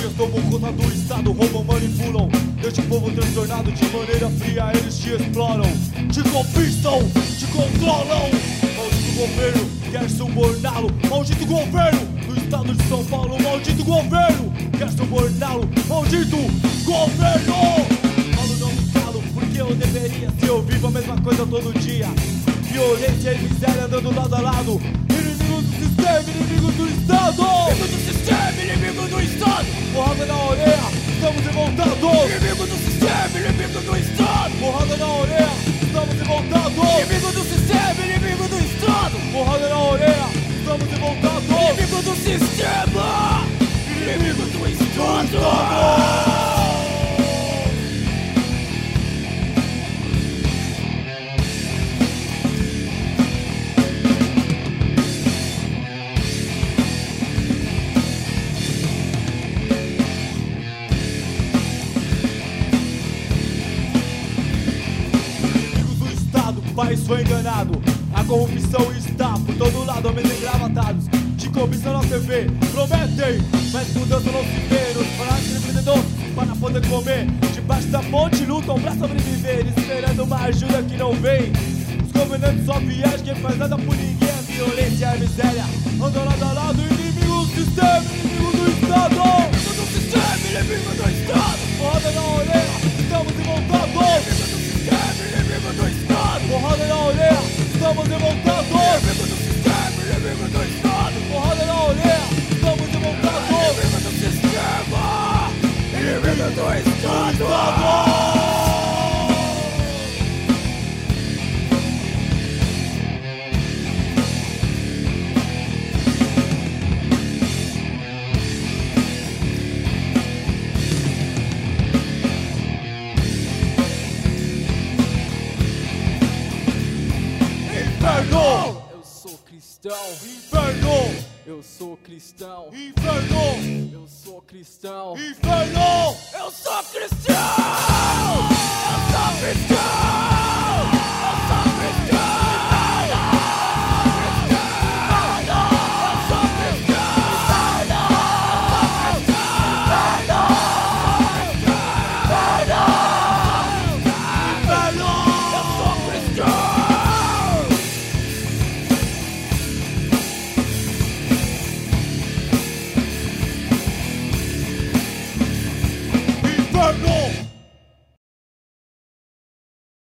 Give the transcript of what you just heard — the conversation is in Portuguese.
Eles tomam conta do estado, roubam, manipulam. Deixa o povo transtornado de maneira fria. Eles te exploram, te conquistam, te controlam. Maldito governo quer suborná-lo. Maldito governo do estado de São Paulo. Maldito governo quer suborná-lo. Maldito governo. Falo, não me calo, porque eu deveria. Se eu vivo a mesma coisa todo dia. Violência e miséria andando lado a lado. Inimigo do sistema, inimigo do estado. Inimigo do sistema, inimigo do estado. Porrada na orelha, estamos revoltados. Inimigo do sistema, inimigo do estado. Porrada na orelha, estamos revoltados. Inimigo do sistema, inimigo do estado. Porrada na orelha, estamos revoltados. Inimigo do sistema, inimigo do estado. O país foi enganado, a corrupção está por todo lado, homens engravatados te cobiçam na TV, prometem, mas mudança não se vê. Nos palácios empreendedores para poder comer, debaixo da ponte lutam pra sobreviver, esperando uma ajuda que não vem. Os governantes só viajam, quem faz nada por ninguém. A violência e a miséria andam lado a lado. Inimigo do sistema, inimigo do estado. Inimigo do sistema, inimigo do estado. Porrada na orelha, estamos revoltados. Inimigo do estado. Porrada na orelha, estamos revoltados. Inimigo do sistema, inimigo do estado. Porrada na orelha, estamos revoltados. Inimigo do sistema, inimigo do estado. Inferno! Eu sou cristão. Inferno! Eu sou cristão. Inferno! Eu sou cristão. Inferno! Eu sou cristão. Eu sou cristão.